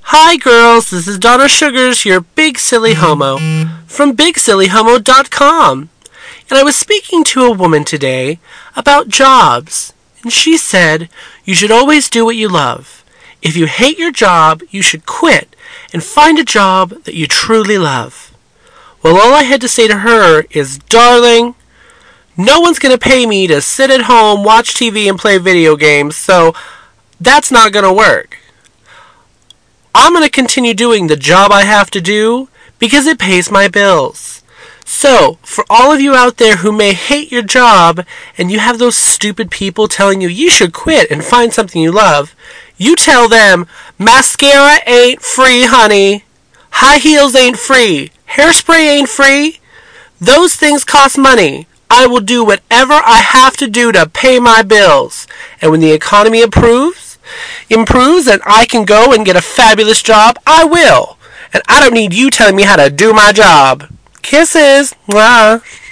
Hi girls, this is Donna Sugars, your big silly homo, from BigSillyHomo.com. And I was speaking to a woman today about jobs, and she said, you should always do what you love. If you hate your job, you should quit and find a job that you truly love. Well, all I had to say to her is, darling, no one's going to pay me to sit at home, watch TV, and play video games, so that's not going to work. I'm going to continue doing the job I have to do because it pays my bills. So, for all of you out there who may hate your job and you have those stupid people telling you should quit and find something you love, you tell them, mascara ain't free, honey. High heels ain't free. Hairspray ain't free. Those things cost money. I will do whatever I have to do to pay my bills. And when the economy improves and I can go and get a fabulous job, I will. And I don't need you telling me how to do my job. Kisses. Mwah.